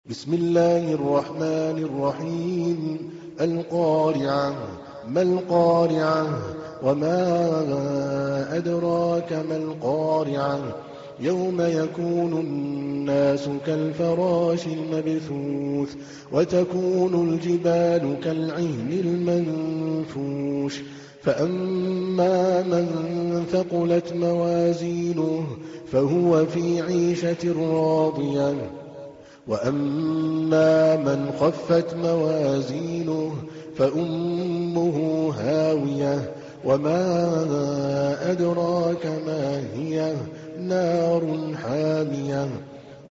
بسم الله الرحمن الرحيم. القارعة. ما القارعة؟ وما أدراك ما القارعة؟ يوم يكون الناس كالفراش المبثوث وتكون الجبال كالعهن المنفوش فأما من ثقلت موازينه فهو في عيشة راضية وأما من خفت موازينه فأمه هاوية وما أدراك ما هي نار حامية